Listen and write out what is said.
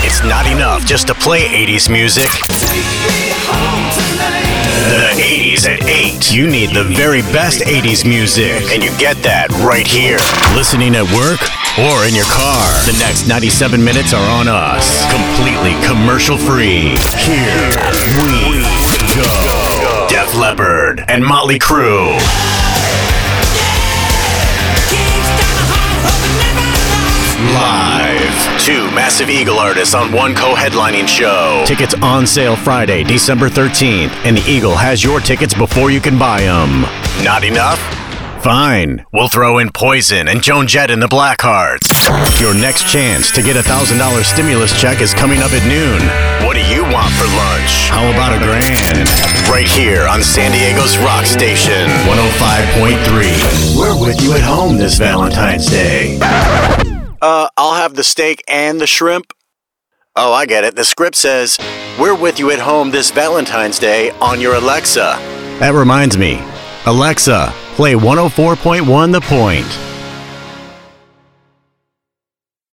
It's not enough just to play 80s music. The 80s at 8. You need the very best 80s music, and you get that right here. Listening at work or in your car. The next 97 minutes are on us. Completely commercial free. Here we go. Def Leppard and Motley Crue. Live. 2 Massive Eagle artists on one co-headlining show. Tickets on sale Friday, December 13th, and the Eagle has your tickets before you can buy them. Not enough? Fine. We'll throw in Poison and Joan Jett and the Blackhearts. Your next chance to get a $1,000 stimulus check is coming up at noon. What do you want for lunch? How about $1,000? Right here on San Diego's Rock Station, 105.3. We're with you at home this Valentine's Day. I'll have the steak and the shrimp. Oh, I get it. The script says, we're with you at home this Valentine's Day on your Alexa. That reminds me. Alexa, play 104.1 The Point.